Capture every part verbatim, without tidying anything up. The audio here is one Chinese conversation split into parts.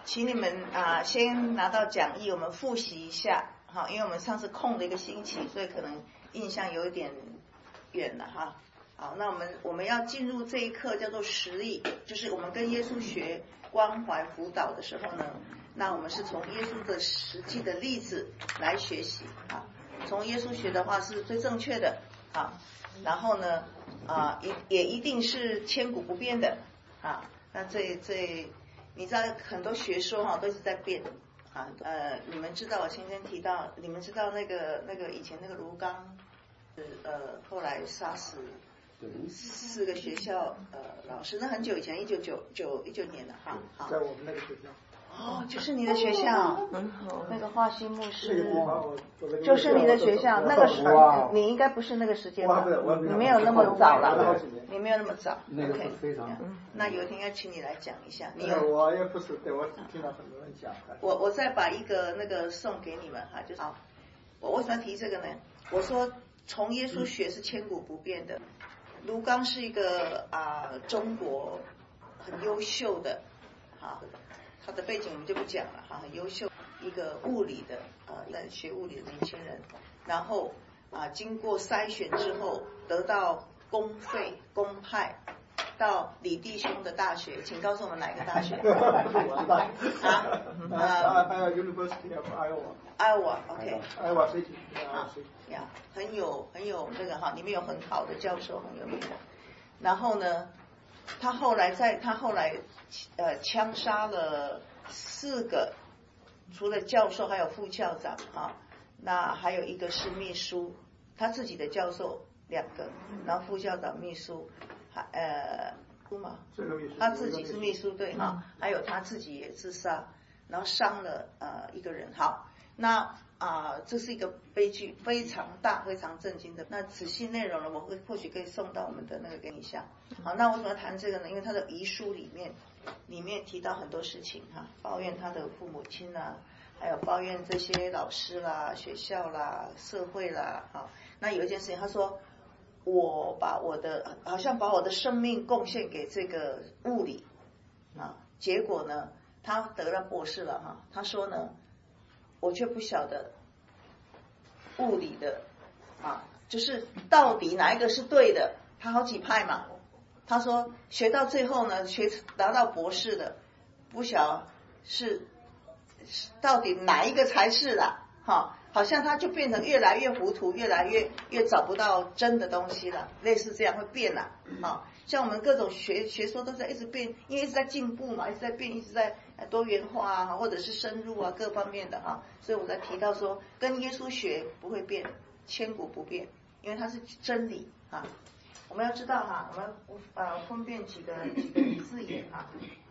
请你们啊先拿到讲义，我们复习一下，好，因为我们上次空了一个星期，所以可能印象有一点远了哈。好，那我们我们要进入这一课叫做实例，就是我们跟耶稣学关怀辅导的时候呢，那我们是从耶稣的实际的例子来学习啊。从耶稣学的话是最正确的啊，然后呢啊也也一定是千古不变的啊。那这这你知道很多学说哈、啊、都是在变啊。呃，你们知道我先前提到，你们知道那个那个以前那个卢刚，呃后来杀死四个学校呃老师，那很久以前，一九九九一九年的哈。好， 在我们那个学校。 哦，就是你的学校， 很好。 那个华西牧师， 是就是你的学校。那个时候你应该不是那个时间吧？你没有那么早了，你没有那么早。 那个是非常。 那有一天要请你来讲一下。你有？ 我也不是，对我听了很多人讲。 我我再把一个那个送给你们哈，就是好。我为什么提这个呢？我说从耶稣学是千古不变的。卢刚是一个啊、呃、中国很优秀的哈。他的背景我们就不讲了哈，很优秀一个物理的呃在学物理的年轻人，然后啊、呃、经过筛选之后得到公费公派到李弟兄的大学，请告诉我们哪个大学？啊呃 University of Iowa。Iowa，OK。 Iowa City。 好呀，很有很有那个哈，里面有很好的教授，很有名的。然后呢？他后来在他后来呃枪杀了四个，除了教授还有副校长啊，那还有一个是秘书，他自己的教授两个，然后副校长秘书还呃嘛，他自己是秘书对哈，还有他自己也自杀，然后伤了呃一个人。好，那啊、呃、这是一个悲剧，非常大非常震惊的。那仔细内容呢，我会或许可以送到我们的那个给你下。好，那为什么要谈这个呢？因为他的遗书里面里面提到很多事情哈，抱怨他的父母亲啦，还有抱怨这些老师啦、学校啦、社会啦。好，那有一件事情他说，我把我的好像把我的生命贡献给这个物理啊，结果呢他得了博士了哈，他说呢我却不晓得物理的啊，就是到底哪一个是对的，他好几派嘛。他说学到最后呢，学拿到博士的，不晓是到底哪一个才是啦，哈，好像他就变成越来越糊涂，越来越越找不到真的东西了，类似这样会变啦，啊，像我们各种学学说都在一直变，因为一直在进步嘛，一直在变，一直在多元化啊，或者是深入啊，各方面的哈，所以我才提到说，跟耶稣学不会变，千古不变，因为它是真理啊。我们要知道哈，我们呃分辨几个几个字眼哈，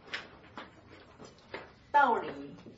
道理，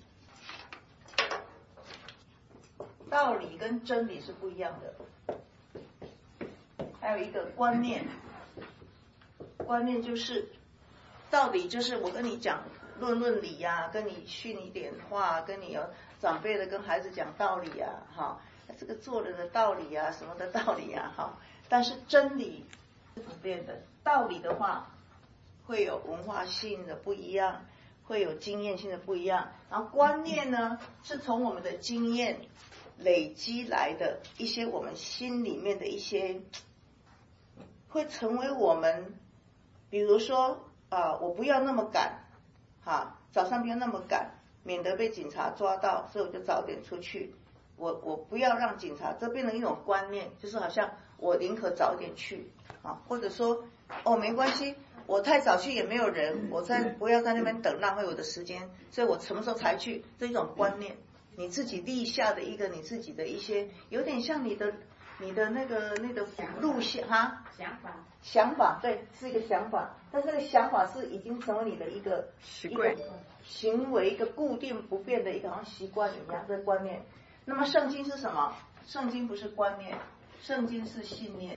道理跟真理是不一样的。还有一个观念，观念就是道理，就是我跟你讲论论理呀、啊，跟你训一点话，跟你有长辈的跟孩子讲道理呀、啊，哈，这个做人的道理啊，什么的道理啊，哈，但是真理是不变的。道理的话，会有文化性的不一样，会有经验性的不一样。然后观念呢，是从我们的经验累积来的一些我们心里面的一些，会成为我们，比如说啊、呃，我不要那么赶，哈，早上不要那么赶，免得被警察抓到，所以我就早点出去。我我不要让警察，这变成一种观念，就是好像我宁可早点去啊，或者说哦没关系，我太早去也没有人，我在不要在那边等，浪费我的时间，所以我什么时候才去，这一种观念，你自己立下的一个你自己的一些，有点像你的你的那个那个路线哈， 想法想法对，是一个想法，但这个想法是已经成为你的一个习惯行为，一个固定不变的一个好像习惯一样的观念。那么圣经是什么？圣经不是观念，圣经是信念。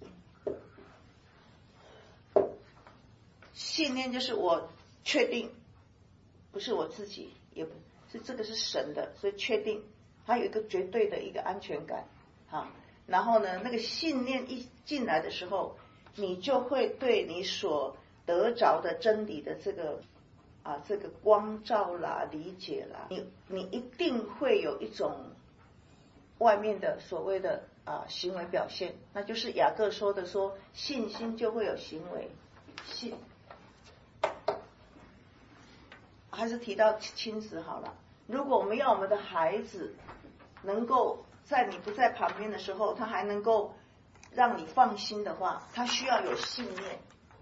信念就是我确定，不是我自己，也不是这个是神的，所以确定，它有一个绝对的一个安全感，好，然后呢，那个信念一进来的时候，你就会对你所得着的真理的这个啊这个光照啦、理解啦，你你一定会有一种外面的所谓的啊行为表现，那就是雅各说的说信心就会有行为。信还是提到亲子好了，如果我们要我们的孩子能够在你不在旁边的时候，他还能够让你放心的话，他需要有信念，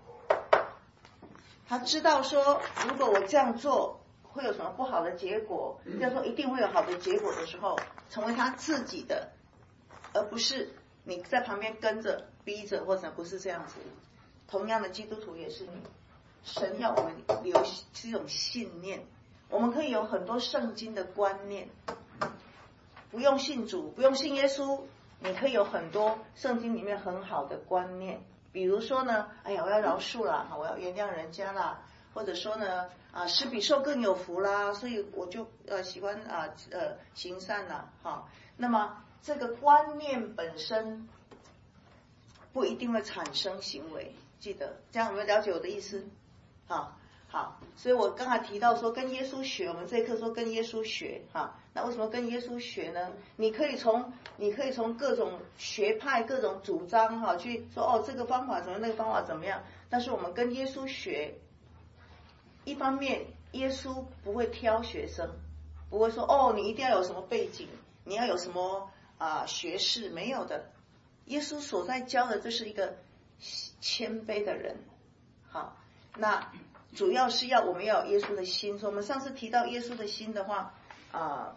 他知道说如果我这样做会有什么不好的结果，要说一定会有好的结果的时候，成为他自己的，而不是你在旁边跟着逼着，或者不是这样子。同样的，基督徒也是你，神要我们留这种信念，我们可以有很多圣经的观念，不用信主，不用信耶稣，你可以有很多圣经里面很好的观念。比如说呢，哎呀，我要饶恕啦，我要原谅人家啦，或者说呢，啊，施比受更有福啦，所以我就呃喜欢啊呃行善啦，哈。那么这个观念本身不一定会产生行为，记得这样，有没有了解我的意思？好，好，所以我刚才提到说跟耶稣学，我们这一课说跟耶稣学，哈，那为什么跟耶稣学呢？你可以从你可以从各种学派、各种主张哈去说哦，这个方法怎么样，那个方法怎么样。但是我们跟耶稣学，一方面耶稣不会挑学生，不会说哦，你一定要有什么背景，你要有什么啊、呃、学识，没有的。耶稣所在教的就是一个谦卑的人，好，那主要是要我们要有耶稣的心。所以我们上次提到耶稣的心的话，啊、呃，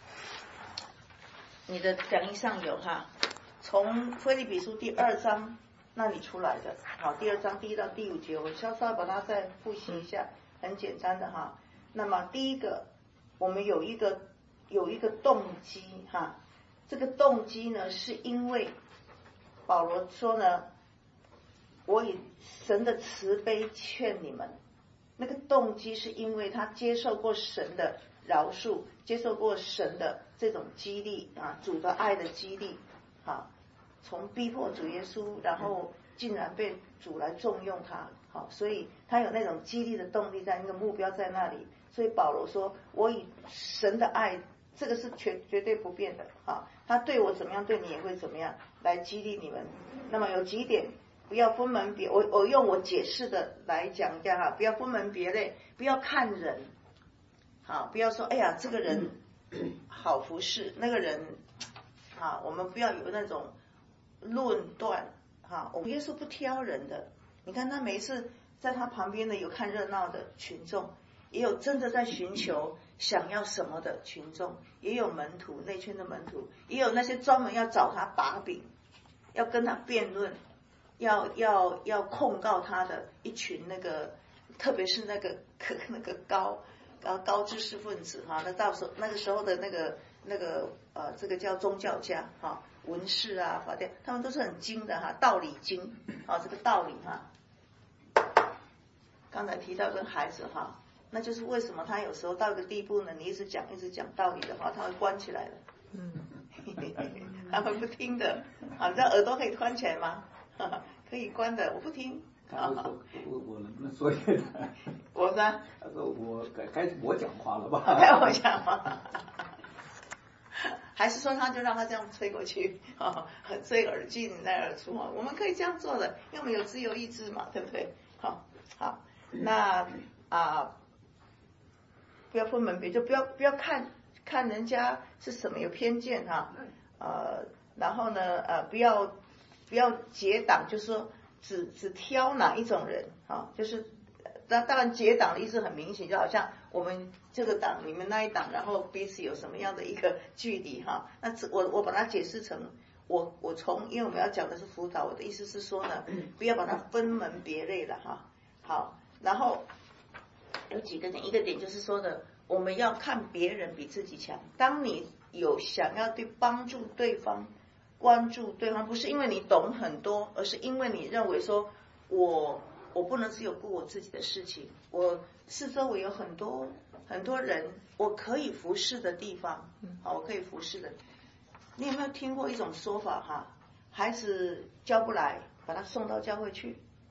你的讲义上有哈，从腓立比书第二章那里出来的，好，第二章第一到第五节，我稍稍把它再复习一下，很简单的哈。那么第一个，我们有一个有一个动机哈，这个动机呢，是因为保罗说呢，我以神的慈悲劝你们。那个动机是因为他接受过神的饶恕，接受过神的这种激励啊，主的爱的激励啊，从逼迫主耶稣，然后竟然被主来重用他，好，所以他有那种激励的动力在，那个目标在那里。所以保罗说，我以神的爱，这个是绝绝对不变的啊，他对我怎么样，对你也会怎么样，来激励你们。那么有几点。不要分门别，我我用我解释的来讲一下哈，不要分门别类，不要看人，好，不要说哎呀这个人好服侍，那个人，好，我们不要有那种论断，哈，我们耶稣不挑人的，你看他每一次在他旁边的有看热闹的群众，也有真的在寻求想要什么的群众，也有门徒内圈的门徒，也有那些专门要找他把柄，要跟他辩论。要要要控告他的一群那个，特别是那个那个高高高知识分子哈，那到时候那个时候的那个那个呃，这个叫宗教家哈，文士啊法典，他们都是很精的哈，道理精啊，这个道理哈。刚才提到跟孩子哈，那就是为什么他有时候到一个地步呢，你一直讲一直讲道理的话，他会关起来的，嗯，他会不听的，啊，你知道耳朵可以关起来吗？可以关的，我不听。 他说我我能不能说一点？ 我呢？ 他说我该该我讲话了吧？ 该我讲话。还是说他就让他这样吹过去，吹耳进来耳出嘛？我们可以这样做的，因为我们有自由意志嘛，对不对？好，好，那啊，不要分门别，就不要不要看看人家是什么有偏见哈，呃，然后呢呃不要。不要结党，就是说只只挑哪一种人啊，就是那当然结党的意思很明显，就好像我们这个党你们那一党，然后彼此有什么样的一个距离哈。那我我把它解释成我我从，因为我们要讲的是辅导，我的意思是说呢，不要把它分门别类了哈。好，然后有几个点，一个点就是说的，我们要看别人比自己强。当你有想要对帮助对方。关注对方，不是因为你懂很多，而是因为你认为说我我不能只有顾我自己的事情，我四周围有很多很多人我可以服侍的地方，好，我可以服侍的。你有没有听过一种说法哈？孩子教不来，把他送到教会去，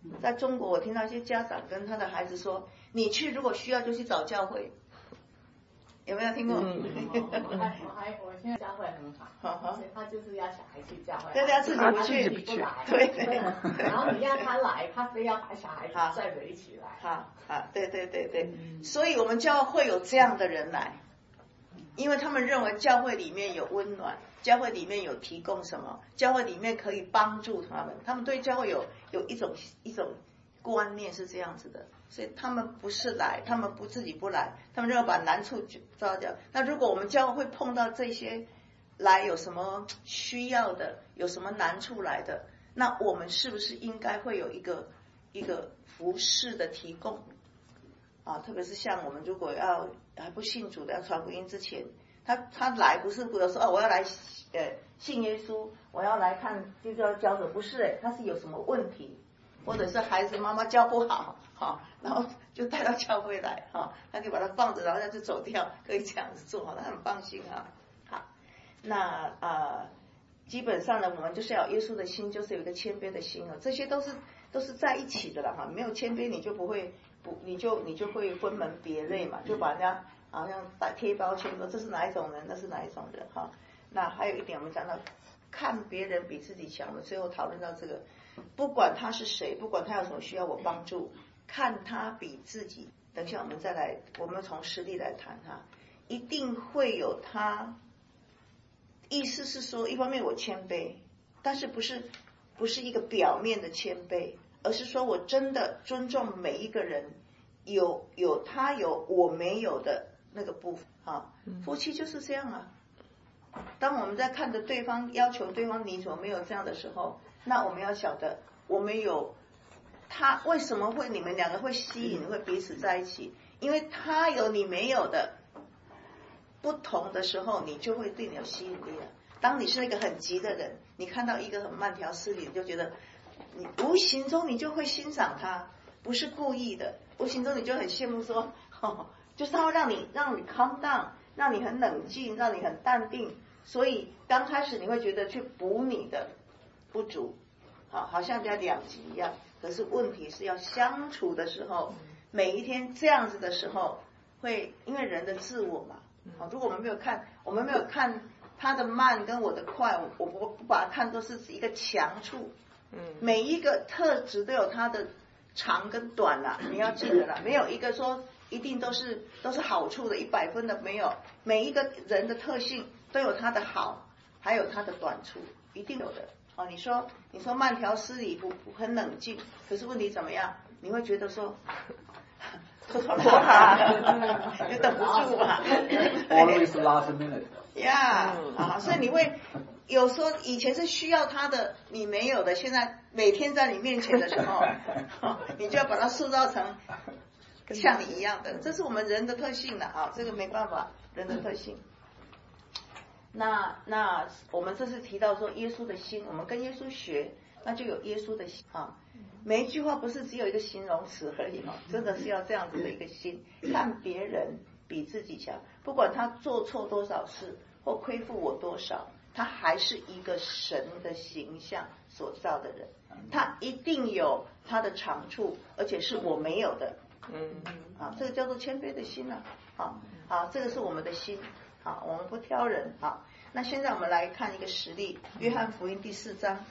在中国，我听到一些家长跟他的孩子说：“你去，如果需要就去找教会。”有没有听过？ 嗯，我还我还我现在教会很好，他就是要小孩去教会， 对，他自己不去， 不来， 对， 然后你让他来，他非要把小孩子再围起来。 好，好，对对对对，所以我们教会有这样的人来，因为他们认为教会里面有温暖，教会里面有提供什么，教会里面可以帮助他们，他们对教会有有一种一种观念是这样子的。所以他们不是来，他们不自己不来，他们就要把难处抓掉。那如果我们教会碰到这些来有什么需要的，有什么难处来的，那我们是不是应该会有一个一个服事的提供啊？特别是像我们如果要还不信主的要传福音之前，他他来不是说哦我要来呃信耶稣，我要来看就要教的，不是哎，他是有什么问题。或者是孩子妈妈教不好，好，然后就带到教会来，哈，他就把它放着，然后他就走掉，可以这样子做，他很放心啊。好，那啊、呃，基本上呢，我们就是要有耶稣的心，就是有一个谦卑的心哦，这些都是都是在一起的了哈。没有谦卑，你就不会不，你就你就会分门别类嘛，就把人家好像打贴标签说这是哪一种人，那是哪一种人哈。那还有一点，我们讲到看别人比自己强，我们最后讨论到这个。不管他是谁，不管他有什么需要我帮助，看他比自己。等一下我们再来，我们从实力来谈他，一定会有他。意思是说，一方面我谦卑，但是不是不是一个表面的谦卑，而是说我真的尊重每一个人，有有他有我没有的那个部分啊。夫妻就是这样啊。当我们在看着对方，要求对方你怎么没有这样的时候。那我们要晓得，我们有他为什么会你们两个会吸引，会彼此在一起？因为他有你没有的不同的时候，你就会对你有吸引力了。当你是那个很急的人，你看到一个很慢条斯理，你就觉得你无形中你就会欣赏他，不是故意的，无形中你就很羡慕说，哦，就是他会让你让你 calm down， 让你很冷静，让你很淡定。所以刚开始你会觉得去补你的不足，好，好像在两极一样。可是问题是要相处的时候，每一天这样子的时候，会因为人的自我嘛，好，如果我们没有看，我们没有看他的慢跟我的快，我不不把它看作是一个强处，嗯，每一个特质都有它的长跟短啦，你要记得啦，没有一个说一定都是都是好处的，一百分的没有，每一个人的特性都有他的好，还有他的短处，一定有的。哦，你说你说慢条斯理不不很冷静，可是问题怎么样？你会觉得说拖拖拉拉，就等不住嘛。 Always last minute。 呀，啊，所以你会有时候以前是需要他的，你没有的，现在每天在你面前的时候，你就要把它塑造成像你一样的，这是我们人的特性了啊，这个没办法，人的特性。那那我们这次提到说耶稣的心，我们跟耶稣学，那就有耶稣的心啊。每一句话不是只有一个形容词而已哦，真的是要这样子的一个心，看别人比自己强，不管他做错多少事或亏负我多少，他还是一个神的形象所造的人，他一定有他的长处，而且是我没有的。嗯啊，这个叫做谦卑的心啊。好，好，这个是我们的心。好，我们不挑人。好，那现在我们来看一个实例，约翰福音第四章。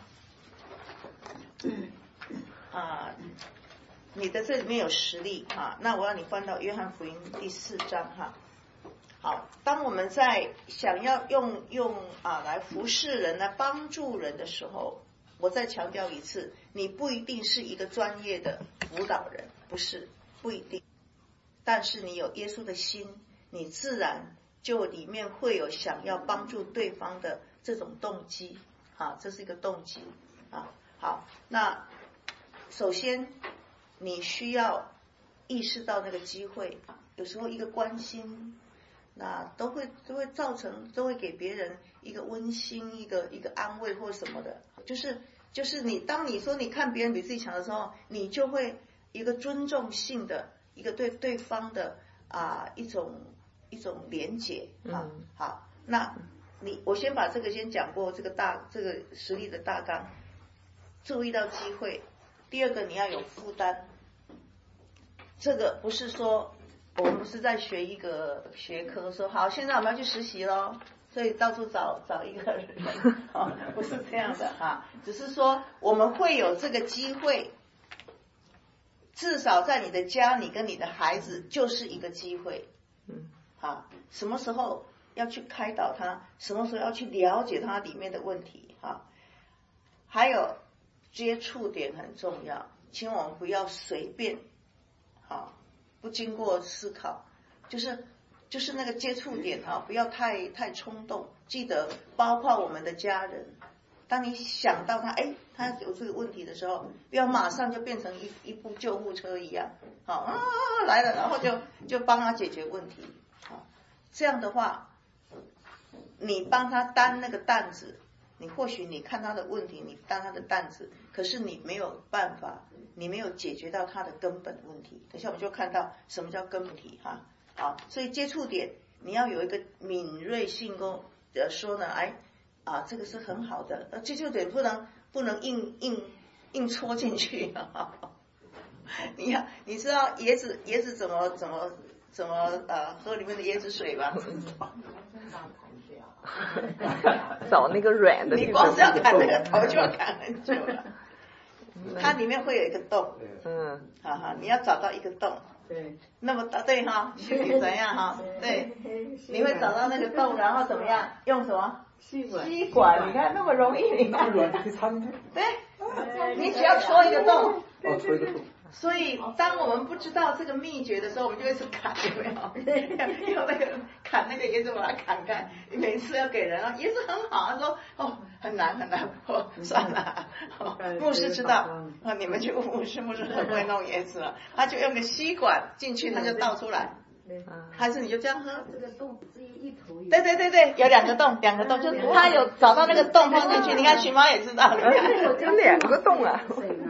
啊，你的这里面有实例哈，那我让你翻到约翰福音第四章哈。好，当我们在想要用用啊来服侍人、来帮助人的时候，我再强调一次，你不一定是一个专业的辅导人，不是，不一定。但是你有耶稣的心，你自然就里面会有想要帮助对方的这种动机啊，这是一个动机啊。好，那首先你需要意识到那个机会，有时候一个关心，那都会都会造成，都会给别人一个温馨，一个一个安慰或什么的。就是就是你当你说你看别人比自己强的时候，你就会一个尊重性的一个对对方的啊一种一种连结啊。嗯、好，那你我先把这个先讲过这个大这个实例的大纲，注意到机会。 第二个你要有负担。这个不是说我们不是在学一个学科，说好现在我们要去实习咯，所以到处找找一个人，哦，不是这样的哈，只是说我们会有这个机会，至少在你的家，你跟你的孩子就是一个机会，嗯，好，什么时候要去开导他，什么时候要去了解他里面的问题，哈，还有接触点很重要，请我们不要随便，好，不经过思考，就是就是那个接触点哈，不要太太冲动。记得包括我们的家人，当你想到他，哎，他有这个问题的时候，不要马上就变成一一部救护车一样，好啊来了，然后就就帮他解决问题，好，这样的话，你帮他担那个担子，你或许你看他的问题，你担他的担子，可是你没有办法，你没有解决到他的根本问题。等一下我们就看到什么叫根本题哈，好，所以接触点你要有一个敏锐性哦，呃说呢，哎啊这个是很好的，呃接触点不能不能硬硬硬戳进去，呵呵你要你知道椰子椰子怎么怎么怎么呃喝里面的椰子水吧？ 找那个软的， 你光是要砍那个头就要砍很久了。它里面会有一个洞，嗯，哈哈，你要找到一个洞，对，那么对哈，怎样哈？对，你会找到那个洞，然后怎么样？用什么？吸管，吸管，你看那么容易，你看，对，你只要戳一个洞， 哦，戳一个洞。 所以，当我们不知道这个秘诀的时候，我们就会去砍，有没有？用那个砍那个椰子把它砍开。你每次要给人啊，椰子很好，他说哦很难很难，哦算了。哦、牧师知道，啊你们去问牧师，牧师很会弄椰子了，他就用个吸管进去，他就倒出来。还是你就这样喝？这个洞只一头。对对对对，有两个洞，两个洞，就是他有找到那个洞放进去。你看徐妈也知道，你看有两个洞啊。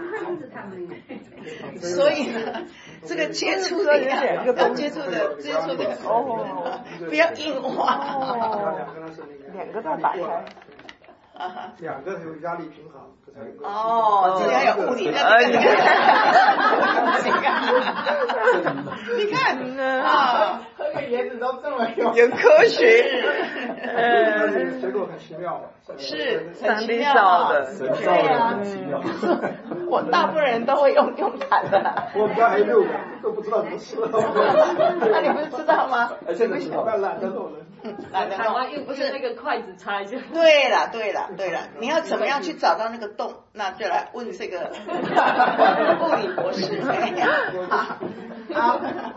所以呢，这个接触的要要接触的接触的哦，不要硬挖。 两个洞打开。 两个有压力平衡。 哦，这个还有物理的。你看啊，喝个椰子都这么用，有科学。 呃，结构很奇妙的。 是很奇妙的，对啊。我大部分人都会用用砍的。 我们家还有六个，都不知道怎么吃。 那你不是知道吗？ 现在知道，懒得弄了。 懒得弄， 又不是那个筷子插一下。 对了，对了，对了，你要怎么样去找到那个洞？那就来问这个物理博士。好，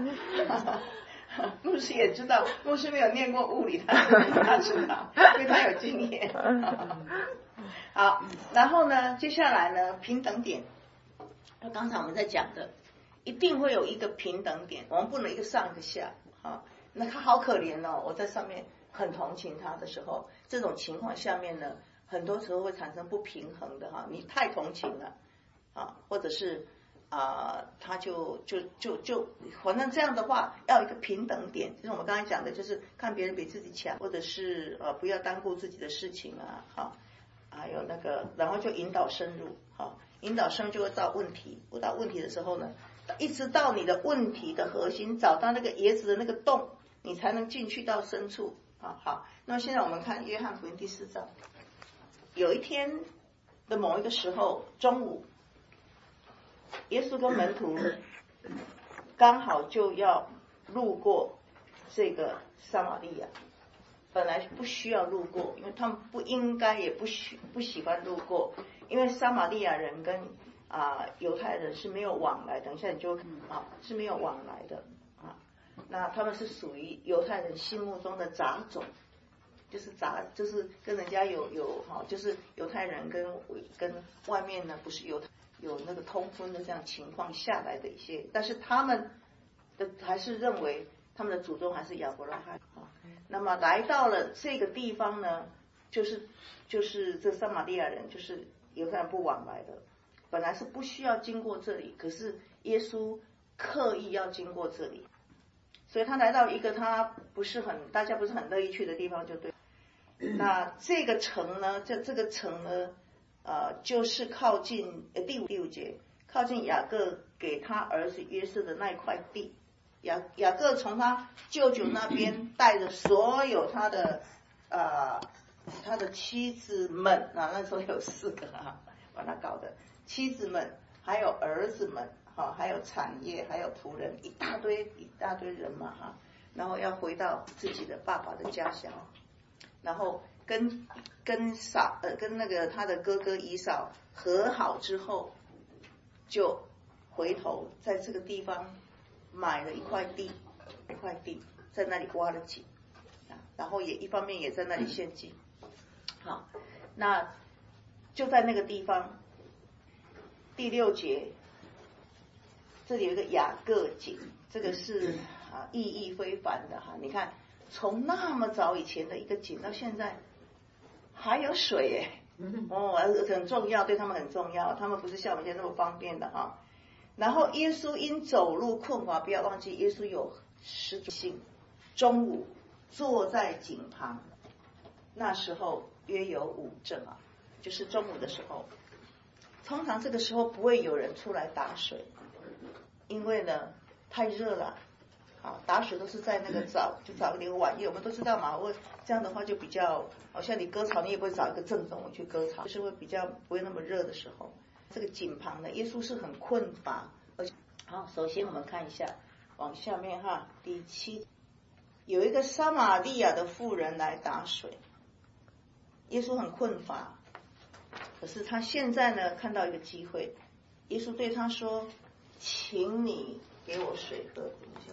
牧师也知道，牧师没有念过物理，他他知道，因为他有经验。好，然后呢，接下来呢，平等点，刚才我们在讲的，一定会有一个平等点，我们不能一个上一个下，好。那他好可怜哦，我在上面很同情他的时候，这种情况下面呢，很多时候会产生不平衡的哈，你太同情了啊，或者是啊、呃，他就就就就，反正这样的话要有一个平等点，就是我们刚才讲的，就是看别人比自己强，或者是呃不要单顾自己的事情啊，哈，还有那个，然后就引导深入，好，引导深入就会到问题，问到问题的时候呢，一直到你的问题的核心，找到那个椰子的那个洞。你才能进去到深处啊！好，那么现在我们看约翰福音第四章。有一天的某一个时候，中午，耶稣跟门徒刚好就要路过这个撒玛利亚，本来不需要路过，因为他们不应该也不喜不喜欢路过，因为撒玛利亚人跟啊犹太人是没有往来，等一下你就啊是没有往来的。那他们是属于犹太人心目中的杂种，就是杂，就是跟人家有有哈，就是犹太人跟跟外面呢不是有有那个通婚的这样情况下来的一些，但是他们的还是认为他们的祖宗还是亚伯拉罕啊。那么来到了这个地方呢，就是就是这撒玛利亚人就是犹太人不往来的，本来是不需要经过这里，可是耶稣刻意要经过这里。所以他来到一个他不是很大家不是很乐意去的地方就对。那这个城呢，这这个城呢，呃，就是靠近呃第五第五节， 靠近雅各给他儿子约瑟的那一块地。雅雅各从他舅舅那边带着所有他的呃他的妻子们啊，那时候有四个啊，把他搞的妻子们，还有儿子们，哈、啊，还有产业，还有仆人，一大堆一大堆人嘛哈、啊，然后要回到自己的爸爸的家乡，然后跟跟扫呃跟那个他的哥哥以扫和好之后，就回头在这个地方买了一块地，一块地在那里挖了井，然后也一方面也在那里献祭。好，那就在那个地方，第六节，这里有一个雅各井，这个是啊意义非凡的哈。你看，从那么早以前的一个井到现在还有水耶，哦，很重要，对他们很重要，他们不是像我们现在那么方便的哈。然后耶稣因走路困乏，不要忘记耶稣有十足性。中午坐在井旁，那时候约有午正啊，就是中午的时候。通常这个时候不会有人出来打水，因为呢太热了。啊，打水都是在那个早，就找一点晚夜，我们都知道嘛。我这样的话就比较，好像你割草，你也不会找一个正中午去割草，就是会比较不会那么热的时候。这个井旁呢，耶稣是很困乏，而且好，首先我们看一下，往下面哈，第七，有一个撒玛利亚的妇人来打水，耶稣很困乏，可是他现在呢看到一个机会，耶稣对他说：“请你给我水喝。”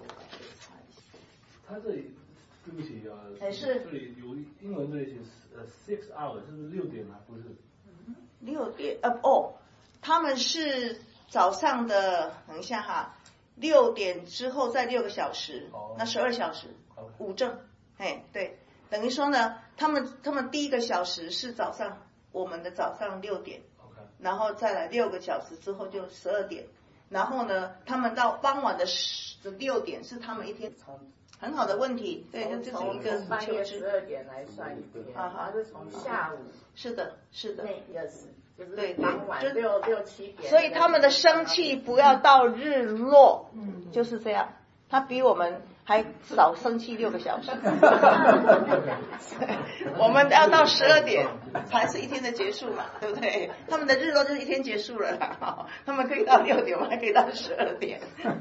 他这里对不起啊， 还是这里有英文这里写呃 six hour， 是不是六点啊？不是， 六点呃哦。他们是早上的，等一下哈，六点之后再六个小时，哦、那十二小时， okay. 午正，哎对，等于说呢，他们他们第一个小时是早上，我们的早上六点， okay. 然后再来六个小时之后就十二点，然后呢，他们到傍晚的十六点是他们一天。很好的问题，对，就就是一个半夜十二点来算一天，啊，还是从下午， 是的，是的， 那个是。 对， 傍晚六六七点， 所以他们的生气不要到日落，嗯，就是这样。他比我们还少生气六个小时，我们要到十二点才是一天的结束嘛，对不对？他们的日落就是一天结束了啦，他们可以到六点，我们还可以到十二点。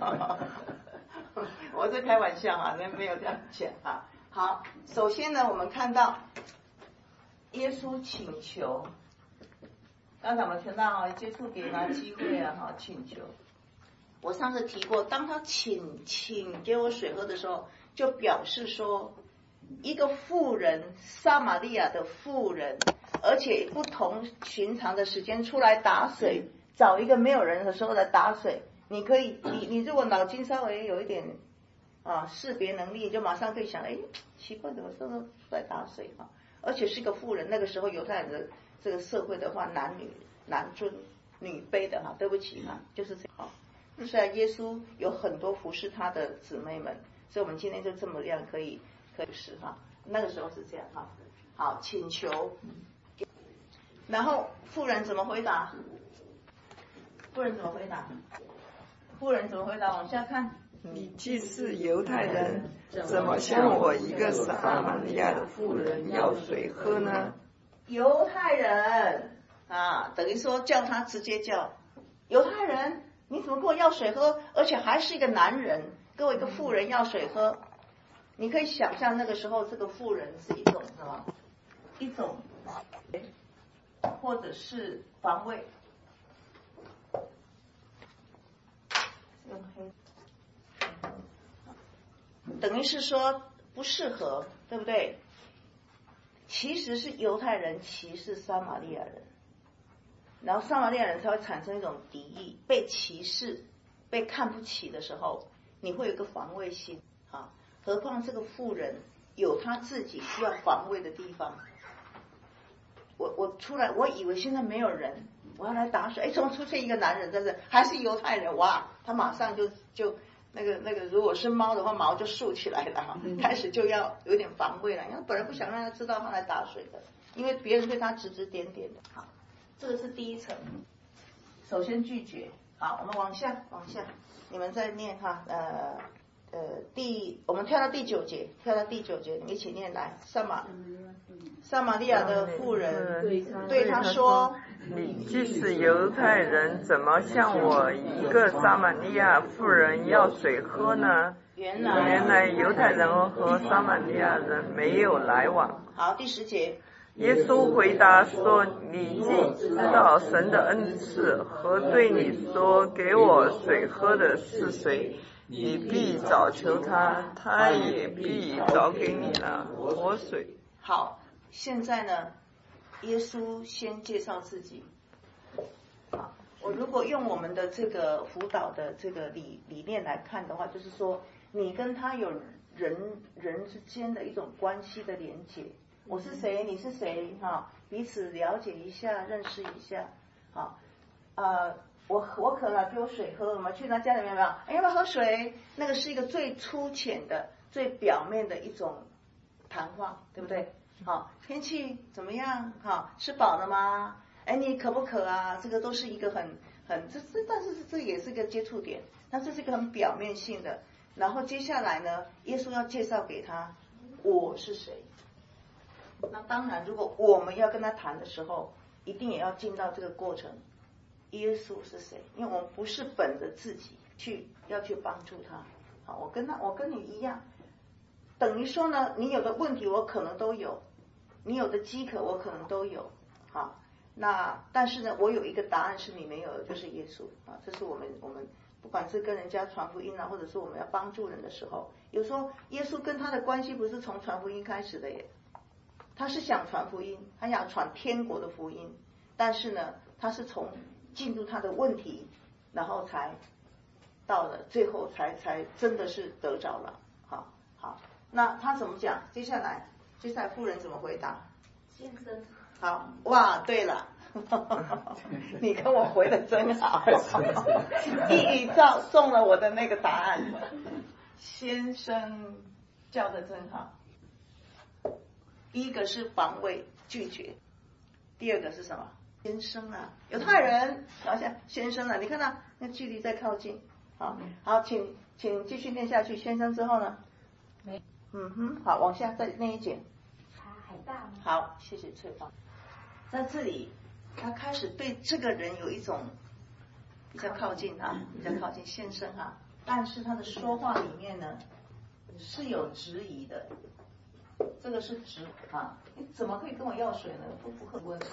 我是开玩笑啊，那没有这样讲啊。好，首先呢，我们看到耶稣请求。刚才我们听到啊，接触给他机会啊，哈，请求。我上次提过，当他请请给我水喝的时候，就表示说，一个妇人，撒玛利亚的妇人，而且不同寻常的时间出来打水，找一个没有人的时候来打水，你可以，你你如果脑筋稍微有一点啊识别能力，就马上可以想，哎，奇怪，怎么这么来打水哈？而且是个妇人，那个时候犹太人的。这个社会的话，男女男尊女卑的哈，对不起哈，就是这样。虽然耶稣有很多服侍他的姊妹们，所以我们今天就这么样可以可以是哈，那个时候是这样哈。好，请求，然后妇人怎么回答？妇人怎么回答？妇人怎么回答？往下看。 你既是犹太人，怎么向我一个撒玛利亚的妇人要水喝呢？ 犹太人啊，等于说叫他直接叫犹太人，你怎么跟我要水喝？而且还是一个男人跟我一个妇人要水喝，你可以想象那个时候这个妇人是一种什么？一种或者是防卫。等于是说不适合，对不对？其实是犹太人歧视撒玛利亚人，然后撒玛利亚人才会产生一种敌意，被歧视、被看不起的时候，你会有一个防卫心啊。何况这个妇人有他自己需要防卫的地方。我我出来，我以为现在没有人，我要来打水，哎，怎么出现一个男人在这？还是犹太人，哇，他马上就就。那个那个，如果是猫的话，毛就竖起来了哈，开始就要有点防卫了，因为本来不想让他知道他来打水的，因为别人对他指指点点的。好，这个是第一层，首先拒绝好，我们往下往下，你们再念哈，呃呃第我们跳到第九节，跳到第九节，你们一起念来。撒玛撒玛利亚的妇人对他说：“ 你既是犹太人，怎么向我一个撒玛利亚妇人要水喝呢？” 原来原来犹太人和撒玛利亚人没有来往。 好，第十节。 耶稣回答说：“你既知道神的恩赐和对你说给我水喝的是谁，你必早求他，他也必早给你了活水。” 好，现在呢，耶稣先介绍自己。好，我如果用我们的这个辅导的这个理理念来看的话，就是说你跟他有人人之间的一种关系的连结。我是谁，你是谁，哈，彼此了解一下，认识一下，好，呃，我我渴了，给我水喝，我们去他家里面有没有？哎，要不要喝水？那个是一个最粗浅的、最表面的一种谈话，对不对？好，天气怎么样？好，吃饱了吗？哎，你渴不渴啊？这个都是一个很很这这，但是这也是一个接触点，那这是一个很表面性的。然后接下来呢，耶稣要介绍给他，我是谁。那当然，如果我们要跟他谈的时候，一定也要进到这个过程。耶稣是谁？因为我们不是本着自己去要去帮助他。好，我跟他，我跟你一样，等于说呢，你有的问题我可能都有，你有的饥渴我可能都有。好，那但是呢，我有一个答案是你没有的，就是耶稣啊。这是我们我们不管是跟人家传福音啊，或者是我们要帮助人的时候，有时候耶稣跟他的关系不是从传福音开始的耶。他是想传福音，他想传天国的福音，但是呢，他是从进入他的问题，然后才到了最后才才真的是得着了。好，好，那他怎么讲？接下来，接下来妇人怎么回答？ 先生。 好，哇，对了，你跟我回的真好，一语照中了我的那个答案。先生叫的真好。第一个是防卫拒绝，第二个是什么？先生啊，犹太人，然后现在先生啊，你看到那距离在靠近，好，好，请请继续念下去。先生之后呢？ 没， 嗯哼，好，往下再念一节。 他还大吗？ 好，谢谢翠芳。在这里，他开始对这个人有一种比较靠近啊，比较靠近先生啊，但是他的说话里面呢是有质疑的。这个是直啊，你怎么可以跟我要水呢？不不喝温。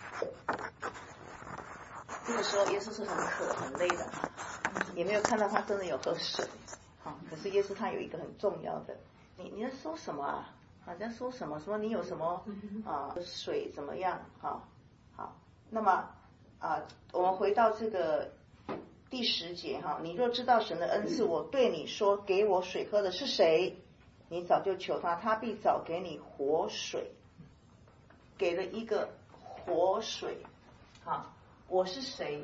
这个时候耶稣是很渴很累的，也没有看到他真的有喝水。好，可是耶稣他有一个很重要的，你你在说什么啊？啊，在说什么？什么你有什么啊？水怎么样？好，好，那么啊，我们回到这个第十节哈，你若知道神的恩赐，我对你说，给我水喝的是谁？你早就求他，他必早给你活水，给了一个活水。好，我是谁？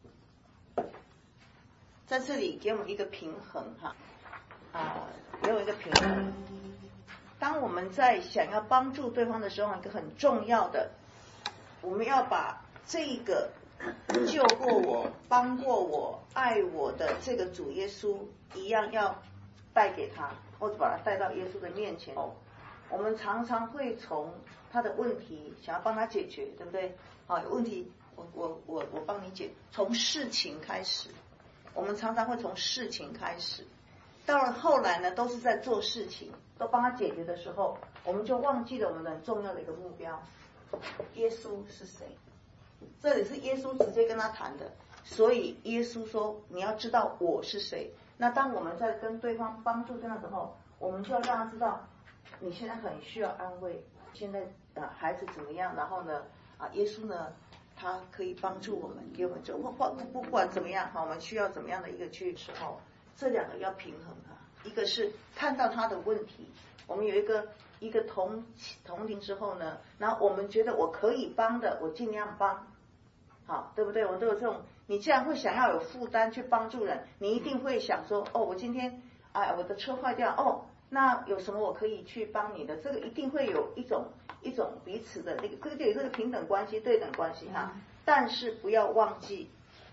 在这里给我们一个平衡哈，啊，给我一个平衡。当我们在想要帮助对方的时候，一个很重要的，我们要把这个救过我、帮过我、爱我的这个主耶稣一样要带给他。或者把他带到耶稣的面前，我们常常会从他的问题想要帮他解决，对不对？好，有问题，我我我我帮你解，从事情开始，我们常常会从事情开始，到了后来呢，都是在做事情，都帮他解决的时候，我们就忘记了我们很重要的一个目标，耶稣是谁？这里是耶稣直接跟他谈的，所以耶稣说你要知道我是谁。那当我们在跟对方帮助对方的时候，我们就要让他知道你现在很需要安慰，现在呃孩子怎么样，然后呢啊耶稣呢他可以帮助我们，给我们就不不不管怎么样哈，我们需要怎么样的一个去时候，这两个要平衡啊。一个是看到他的问题，我们有一个一个同同情之后呢，然后我们觉得我可以帮的，我尽量帮，好，对不对？我都有这种。你既然会想要有负担去帮助人，你一定会想说，哦，我今天哎我的车坏掉，哦，那有什么我可以去帮你的？这个一定会有一种一种彼此的那个，这个就有这个平等关系、对等关系哈。但是不要忘记，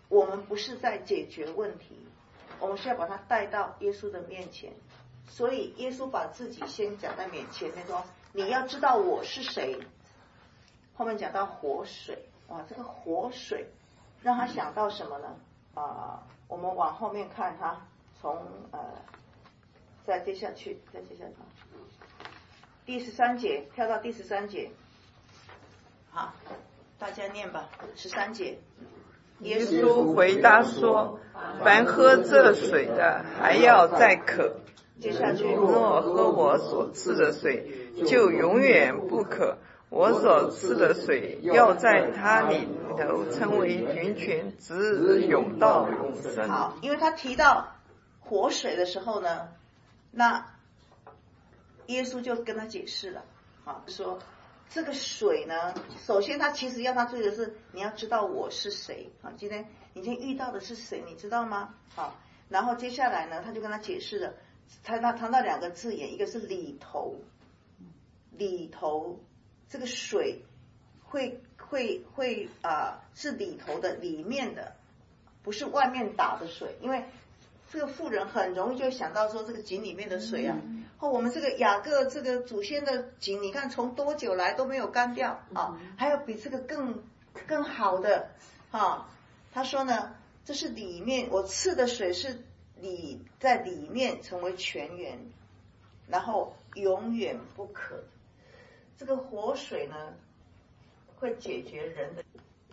我们不是在解决问题，我们是要把它带到耶稣的面前。所以耶稣把自己先讲在面前面说，你要知道我是谁。后面讲到活水，哇，这个活水让他想到什么呢？啊、呃，我们往后面看哈，从呃再接下去，再接下去，第十三节跳到第十三节，好，大家念吧，十三节。 耶稣回答说：“凡喝这水的，还要再渴。 接下去， 若喝我所赐的水，就永远不渴。我所赐的水，要在他里头成为源泉，直涌到永生。” 好，因为他提到活水的时候呢，那耶稣就跟他解释了，啊，说这个水呢，首先他其实要他注意的是，你要知道我是谁啊。今天你今天遇到的是谁，你知道吗？好，然后接下来呢，他就跟他解释了，他他谈到两个字眼，一个是里头，里头这个水会会会啊、呃、是里头的里面的，不是外面打的水，因为这个妇人很容易就想到说这个井里面的水啊，哦，我们这个雅各这个祖先的井，你看从多久来都没有干掉啊，还有比这个更更好的啊。他说呢，这是里面我赐的水是里在里面成为泉源，然后永远不渴。这个活水呢，会解决人的。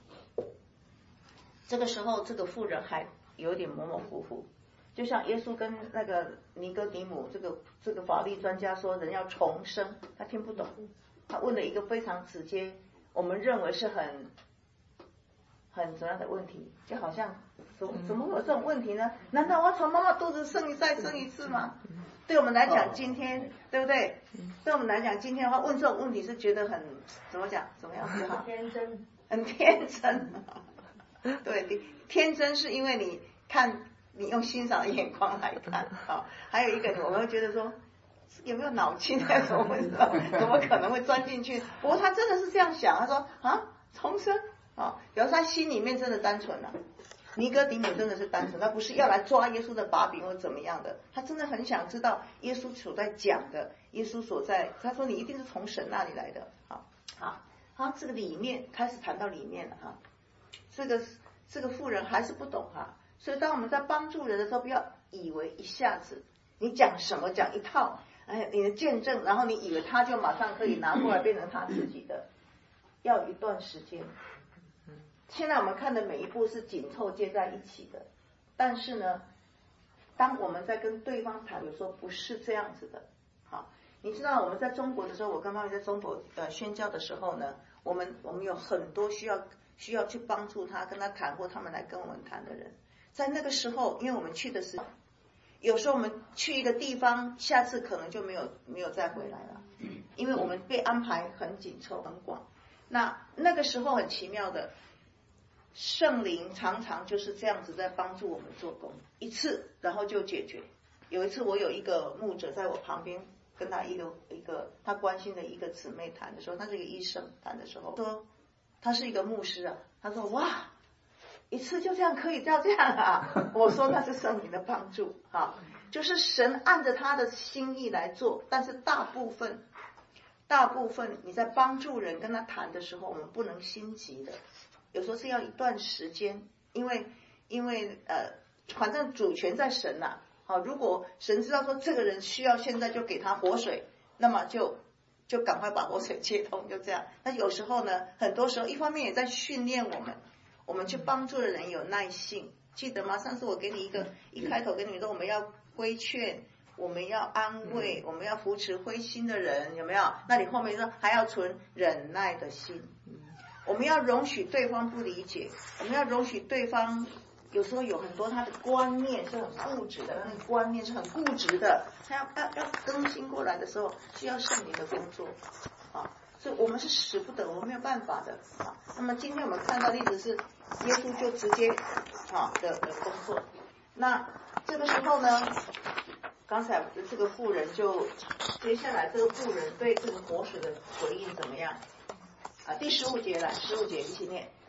这个时候，这个妇人还有点模模糊糊。就像耶稣跟那个尼哥底母这个这个法律专家说人要重生，他听不懂，他问了一个非常直接，我们认为是很很怎样的问题，就好像怎怎么会有这种问题呢？难道我要从妈妈肚子生一再生一次吗？对我们来讲，今天对不对？对我们来讲，今天的话问这种问题是觉得很怎么讲？怎么样子哈？ 天真， 很天真。对，天真是因为你看。你用欣赏的眼光来看，好，还有一个我们会觉得说有没有脑筋啊？怎么会知道？怎么可能会钻进去？不过他真的是这样想，他说啊，重生啊，表示他心里面真的单纯了、啊。尼哥底母真的是单纯，他不是要来抓耶稣的把柄或怎么样的，他真的很想知道耶稣所在讲的，耶稣所在，他说你一定是从神那里来的，好，好，好，这个里面开始谈到里面了哈，这个这个妇人还是不懂哈。所以当我们在帮助人的时候，不要以为一下子你讲什么讲一套，哎，你的见证，然后你以为他就马上可以拿过来变成他自己的，要一段时间。现在我们看的每一步是紧凑接在一起的，但是呢，当我们在跟对方谈，有时候不是这样子的。好，你知道我们在中国的时候，我刚刚在中国呃宣教的时候呢，我们我们有很多需要需要去帮助他，跟他谈或他们来跟我们谈的人。在那个时候，因为我们去的是，有时候我们去一个地方，下次可能就没有没有再回来了，因为我们被安排很紧凑很广。那那个时候很奇妙的，圣灵常常就是这样子在帮助我们做工，一次然后就解决。有一次我有一个牧者在我旁边，跟他一个一个他关心的一个姊妹谈的时候，他是一个医生谈的时候，说他是一个牧师啊，他说哇。一次就这样可以到这样啊？我说那是圣灵的帮助啊，就是神按着他的心意来做，但是大部分大部分你在帮助人跟他谈的时候，我们不能心急的，有时候是要一段时间，因为因为呃，反正主权在神呐、啊。好，如果神知道说这个人需要现在就给他活水，那么就就赶快把活水接通，就这样。那有时候呢，很多时候一方面也在训练我们。我们去帮助的人有耐性，记得吗？上次我给你一个一开头跟你们说，我们要规劝，我们要安慰，我们要扶持灰心的人，有没有？那你后面说还要存忍耐的心，我们要容许对方不理解，我们要容许对方有时候有很多他的观念是很固执的，那个观念是很固执的，他要要要更新过来的时候，需要圣灵的工作啊。所以我们是使不得，我们没有办法的啊。那么今天我们看到例子是耶稣就直接啊的的工作。那这个时候呢，刚才这个妇人就接下来这个妇人对这个活水的回应怎么样啊？第十五节来，十五节一起念。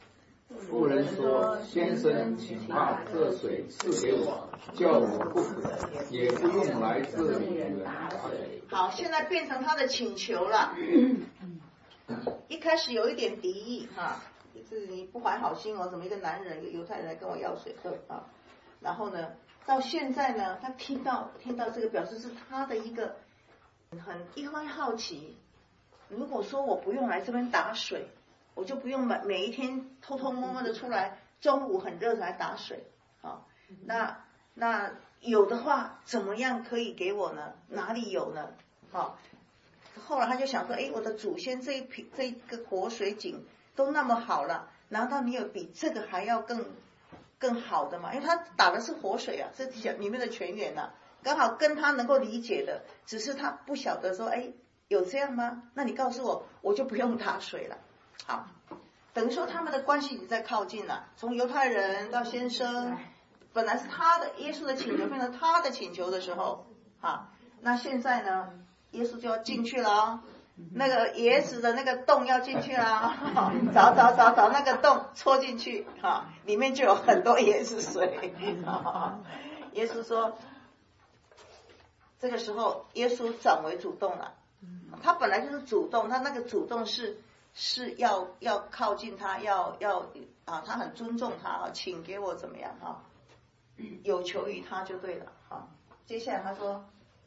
妇人说：“先生，请把这水赐给我，叫我不渴，也不用来这里人打水。” 好，现在变成他的请求了。一开始有一点敌意哈，就是你不怀好心哦，怎么一个男人，一个犹太人来跟我要水喝啊？然后呢，到现在呢，他听到听到这个，表示是他的一个很一会好奇。如果说我不用来这边打水，我就不用每每一天偷偷摸摸的出来，中午很热才打水啊。那那有的话，怎么样可以给我呢？哪里有呢？啊，后来他就想说，哎，我的祖先这一瓶这一个活水井都那么好了，难道你有比这个还要更更好的吗？因为他打的是活水啊，是里面的泉源啊，刚好跟他能够理解的，只是他不晓得说，哎，有这样吗？那你告诉我，我就不用打水了。好，等于说他们的关系已经在靠近了，从犹太人到先生，本来是他的耶稣的请求变成他的请求的时候，啊，那现在呢，耶稣就要进去了哦，那个椰子的那个洞要进去了，找找找找那个洞戳进去，哈，里面就有很多椰子水。耶稣说，这个时候耶稣转为主动了，他本来就是主动，他那个主动是是要要靠近他，要要啊，他很尊重他啊，请给我怎么样哈，有求于他就对了哈。接下来他说，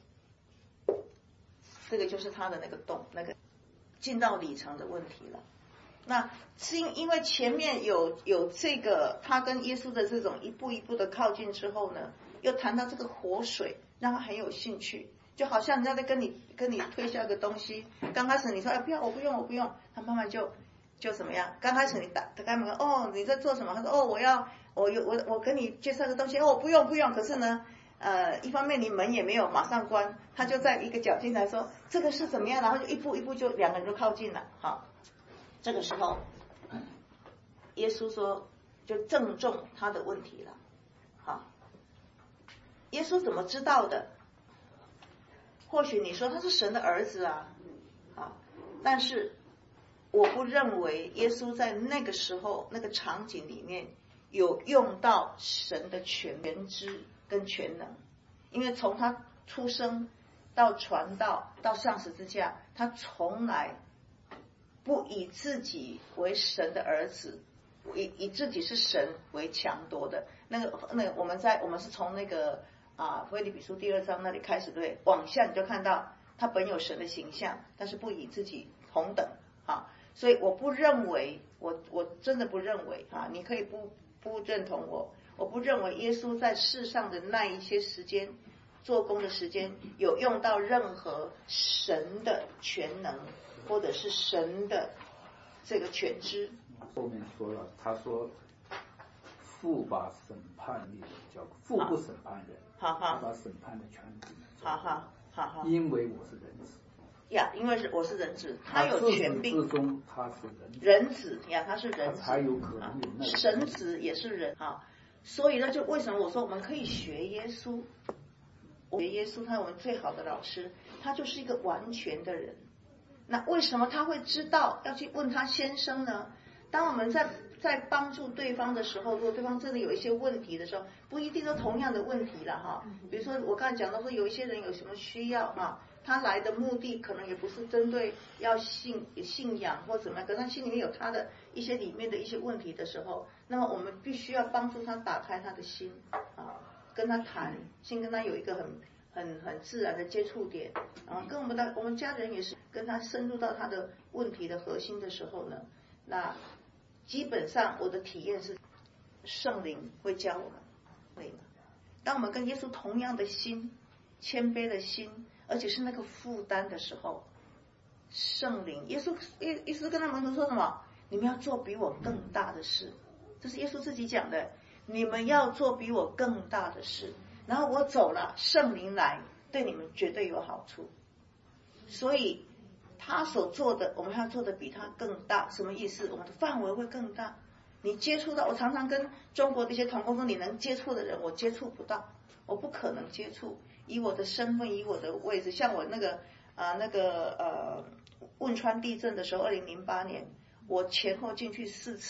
这个就是他的那个洞，那个进到里程的问题了。那是因因为前面有有这个他跟耶稣的这种一步一步的靠近之后呢，又谈到这个活水，让他很有兴趣。就好像人家在跟你跟你推销个东西，刚开始你说哎不要我不用我不用，他慢慢就就怎么样？刚开始你打打开门，哦你在做什么？他说哦我要我有我我跟你介绍个东西，哦不用不用。可是呢，呃一方面你门也没有马上关，他就在一个脚进来说这个是怎么样，然后就一步一步就两个人就靠近了。好，这个时候耶稣说就正中他的问题了。好，耶稣怎么知道的？或许你说他是神的儿子啊，啊，但是我不认为耶稣在那个时候那个场景里面有用到神的全知跟全能，因为从他出生到传道到上十字架，他从来不以自己为神的儿子，以以自己是神为强夺的。那个那个我们在我们是从那个啊，腓立比书第二章那里开始，对，往下你就看到他本有神的形象，但是不以自己同等啊，所以我不认为，我我真的不认为啊，你可以不不认同我，我不认为耶稣在世上的那一些时间做工的时间有用到任何神的全能或者是神的这个全知。 后面说了，他说父把审判力交，父不审判人。 好好， 把审判的权柄。 好好好好， 因为我是人子。 呀，因为是我是人子，他有权柄。 自始至终他是人子。 人子呀，他是人子， 他才有可能有那个。 神子也是人啊，所以呢，就为什么我说我们可以学耶稣？学耶稣，他是我们最好的老师，他就是一个完全的人。那为什么他会知道要去问他先生呢？当我们在在帮助对方的时候，如果对方真的有一些问题的时候，不一定都同样的问题了哈。比如说我刚才讲到说，有一些人有什么需要哈，他来的目的可能也不是针对要信信仰或怎么样，可是他心里面有他的一些里面的一些问题的时候，那么我们必须要帮助他打开他的心啊，跟他谈，先跟他有一个很很很自然的接触点，然后跟我们的我们家人也是跟他深入到他的问题的核心的时候呢，那基本上我的体验是圣灵会教我们。当我们跟耶稣同样的心，谦卑的心，而且是那个负担的时候，圣灵耶稣耶耶稣跟他门徒说什么？你们要做比我更大的事，这是耶稣自己讲的，你们要做比我更大的事，然后我走了，圣灵来对你们绝对有好处。所以他所做的我们要做的比他更大，什么意思？我们的范围会更大，你接触到，我常常跟中国的一些同工说，你能接触的人我接触不到，我不可能接触，以我的身份，以我的位置，像我那个啊、呃、那个呃汶川地震的时候，二零零八年我前后进去四次，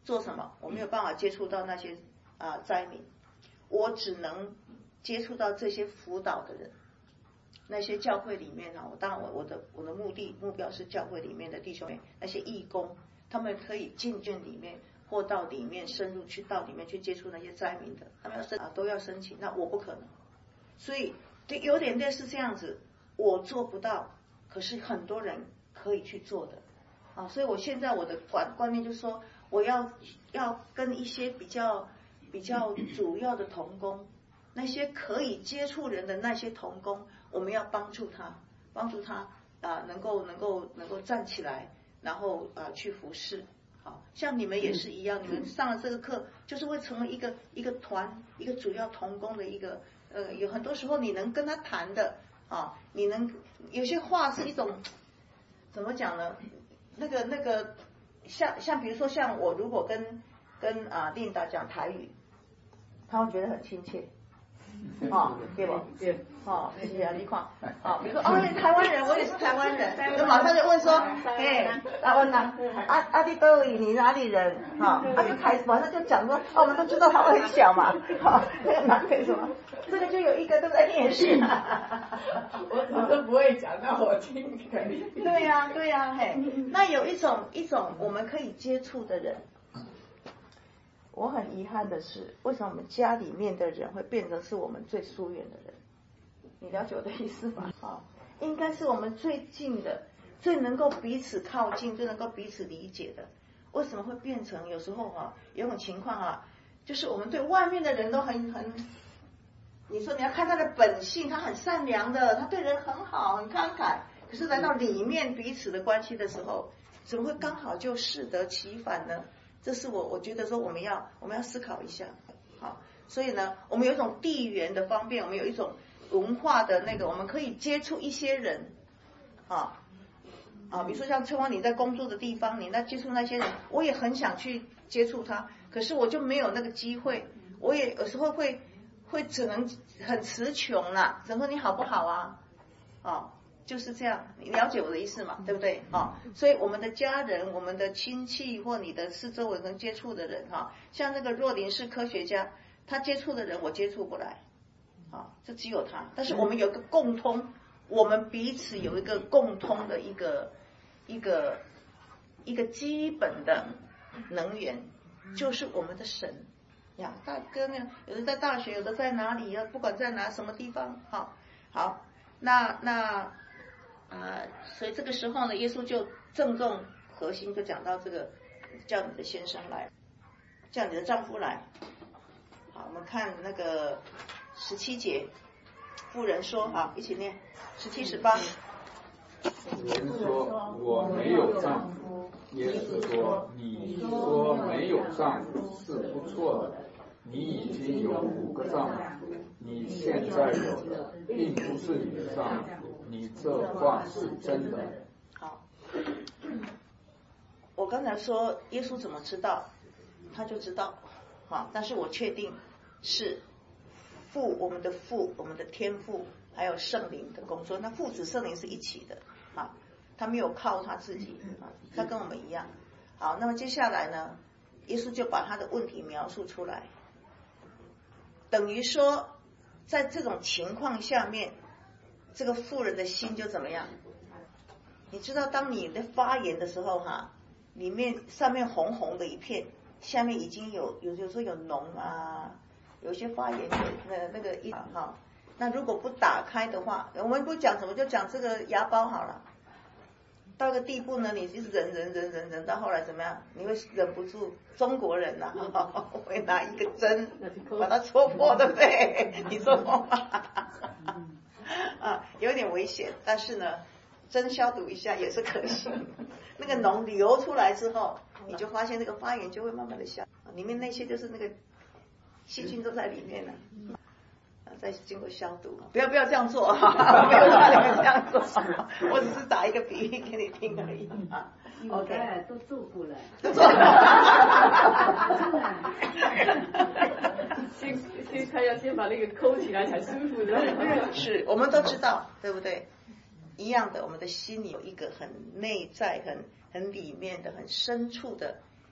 做什么？我没有办法接触到那些啊灾民，我只能接触到这些辅导的人，那些教会里面啊，我当然我我的我的目的目标是教会里面的弟兄们，那些义工，他们可以进进里面或到里面深入去到里面去接触那些灾民的，他们要申啊都要申请，那我不可能，所以有点类似这样子，我做不到，可是很多人可以去做的啊，所以我现在我的观观念就是说，我要要跟一些比较比较主要的同工，那些可以接触人的那些同工，我们要帮助他，帮助他啊，能够能够能够站起来，然后啊去服侍。好像你们也是一样，你们上了这个课，就是会成为一个一个团，一个主要同工的一个呃，有很多时候你能跟他谈的啊，你能有些话是一种怎么讲呢？那个那个像像比如说像我如果跟跟啊琳达讲台语，他会觉得很亲切。哦，对不？对，哦，谢谢啊，你看，哦，比如说，哦，你台湾人，我也是台湾人，就马上就问说，哎，阿问呐，阿阿弟都你哪里人？哈，啊就开始马上就讲说，哦，我们都知道他会很小嘛，哈，那个南北什么，这个就有一个对不对？你也是， 我我都不会讲，那我听可以。 对呀，对呀，嘿，那有一种一种我们可以接触的人。我很遗憾的是，为什么我们家里面的人会变成是我们最疏远的人？你了解我的意思吗？啊，应该是我们最近的，最能够彼此靠近，最能够彼此理解的。为什么会变成有时候啊，有种情况啊，就是我们对外面的人都很很，你说你要看他的本性，他很善良的，他对人很好，很慷慨。可是来到里面彼此的关系的时候，怎么会刚好就适得其反呢？这是我我觉得说我们要我们要思考一下，好，所以呢，我们有一种地缘的方便，我们有一种文化的那个，我们可以接触一些人，啊啊，比如说像春光你在工作的地方，你在接触那些人，我也很想去接触他，可是我就没有那个机会，我也有时候会会只能很词穷啦，只能说你好不好啊，啊。就是这样，你了解我的意思嘛？对不对？啊，所以我们的家人、我们的亲戚或你的四周围能接触的人，哈，像那个若林是科学家，他接触的人我接触不来，啊，这只有他。但是我们有一个共通，我们彼此有一个共通的一个一个一个基本的能源，就是我们的神呀。大哥呢，有的在大学，有的在哪里啊？不管在哪什么地方，好，好，那那。啊，所以这个时候呢，耶稣就正中核心，就讲到这个，叫你的先生来，叫你的丈夫来。好，我们看那个十七节，妇人说，好，一起念十七十八。 人说我没有丈夫，耶稣说你说没有丈夫是不错的，你已经有五个丈夫，你现在有的并不是你的丈夫。你这话是真的。 好，我刚才说耶稣怎么知道，他就知道，好，但是我确定是父，我们的父，我们的天父，还有圣灵的工作。那父子圣灵是一起的，啊，他没有靠他自己，啊，他跟我们一样。好，那么接下来呢，耶稣就把他的问题描述出来，等于说，在这种情况下面。这个妇人的心就怎么样？你知道，当你在发言的时候，哈，里面上面红红的一片，下面已经有有有时候有脓啊，有些发炎的那那个一哈。那如果不打开的话，我们不讲什么，就讲这个牙膏好了。到个地步呢，你就是忍忍忍忍忍，到后来怎么样？你会忍不住，中国人呐、啊，会拿一个针把它戳破，对不对？你说过吗？啊，有点危险，但是呢，针消毒一下也是可行。那个脓流出来之后，你就发现那个发炎就会慢慢的消，里面那些就是那个细菌都在里面了，啊，再经过消毒。不要不要这样做哈，没有让你们这样做，我只是打一个比喻给你听而已啊。OK， 都做过了， 都做过了。先先他要先把那个抠起来才舒服的。 是，我们都知道，对不对？一样的，我们的心里有一个很内在、很很里面的、很深处的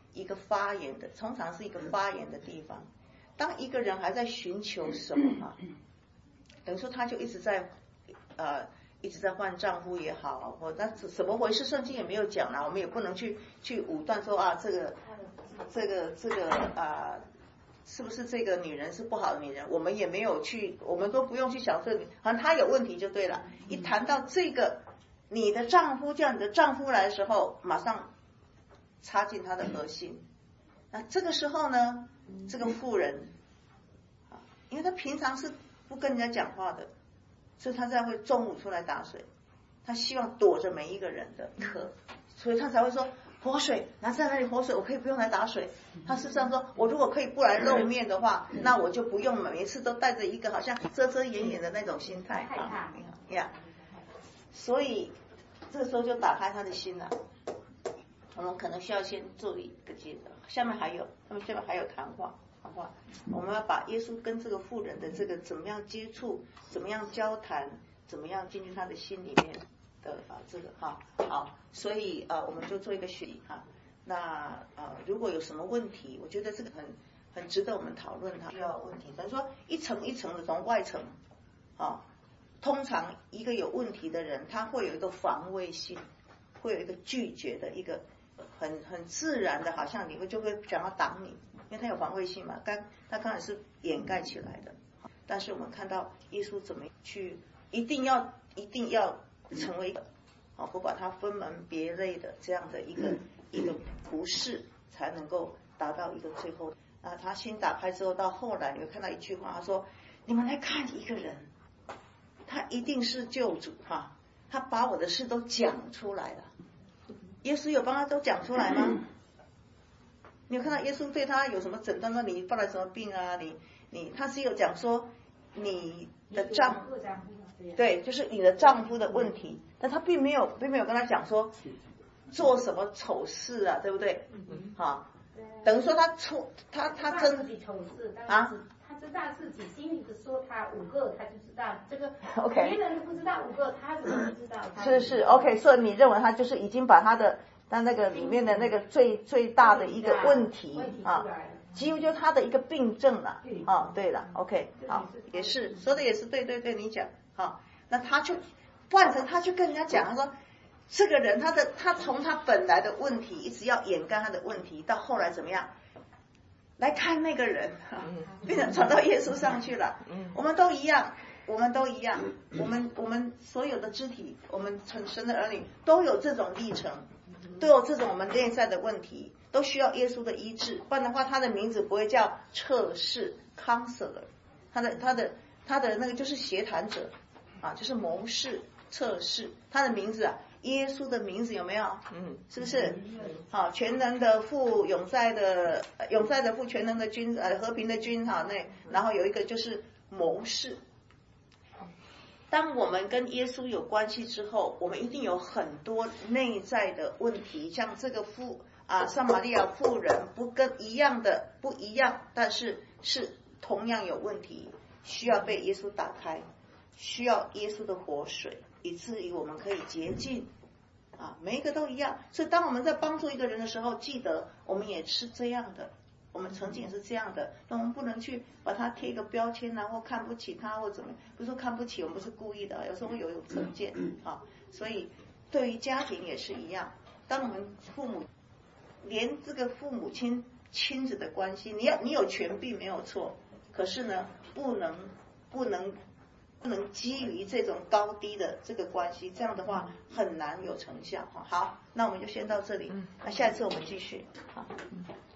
一个发言的，通常是一个发言的地方。当一个人还在寻求什么啊，等于说他就一直在呃一直在换丈夫也好，或那怎么回事？圣经也没有讲啦，我们也不能去去武断说啊，这个这个这个啊、呃，是不是这个女人是不好的女人？我们也没有去，我们都不用去想这个，好像她有问题就对了。一谈到这个，你的丈夫叫你的丈夫来的时候，马上插进他的核心。那这个时候呢，这个妇人啊，因为她平常是不跟人家讲话的。所以他才会中午出来打水，他希望躲着每一个人的渴，所以他才会说活水，拿在那里活水，我可以不用来打水。他事实上说，我如果可以不来露面的话，那我就不用每一次都带着一个好像遮遮掩掩的那种心态啊，呀，所以这个时候就打开他的心了。我们可能需要先做一个接着，下面还有，他们下面还有谈话。话，我们要把耶稣跟这个妇人的这个怎么样接触，怎么样交谈，怎么样进去他的心里面的啊这个哈好，所以啊我们就做一个学习哈。那啊如果有什么问题，我觉得这个很很值得我们讨论它。需要问题，等于说一层一层的从外层啊，通常一个有问题的人，他会有一个防卫性，会有一个拒绝的一个很很自然的，好像你会就会想要挡你。因为他有防卫性嘛，刚他刚才是掩盖起来的，但是我们看到耶稣怎么去，一定要一定要成为一个，啊，不把它分门别类的这样的一个一个服侍，才能够达到一个最后。啊，他心打开之后，到后来你会看到一句话，他说：“你们来看一个人，他一定是救主哈，他把我的事都讲出来了。”耶稣有帮他都讲出来吗？你有看到耶稣对他有什么诊断？说你犯了什么病啊？你你他只有讲说你的丈夫，对，就是你的丈夫的问题，但他并没有并没有跟他讲说做什么丑事啊，对不对？哈、嗯，等于说他出他他真自己丑事啊， 他知道自己心里的说他五个，他就知道这个 OK， 别人都不知道五个，他怎么知道？ 是是 OK， 所以你认为他就是已经把他的。但那个里面的那个最最大的一个问题啊，几乎就是他的一个病症了啊。对了 ，OK， 好，也是说的也是对对对，你讲好，那他就换成他去跟人家讲，他说这个人他的他从他本来的问题一直要掩盖他的问题，到后来怎么样？来看那个人，变成传到耶稣上去了。我们都一样，我们都一样，我们我们所有的肢体，我们成神的儿女都有这种历程。都有这种我们内在的问题，都需要耶稣的医治，不然的话，他的名字不会叫测试 counselor， 他的他的他的那个就是协谈者啊，就是谋士测试，他的名字啊，耶稣的名字有没有？嗯，是不是？好，全能的父，永在的永在的父，全能的君，呃，和平的君，哈，那然后有一个就是谋士。当我们跟耶稣有关系之后，我们一定有很多内在的问题，像这个妇啊，撒玛利亚妇人不跟一样的不一样，但是是同样有问题，需要被耶稣打开，需要耶稣的活水，以至于我们可以洁净啊，每一个都一样。所以当我们在帮助一个人的时候，记得我们也是这样的。我们曾经也是这样的，那我们不能去把它贴一个标签啊，或看不起他，或怎么样。不是说看不起，我们不是故意的，有时候会有有成见啊。所以对于家庭也是一样，当我们父母连这个父母亲亲子的关系，你要你有权柄没有错，可是呢，不能不能不能基于这种高低的这个关系，这样的话很难有成效哈。好，那我们就先到这里，那下一次我们继续好。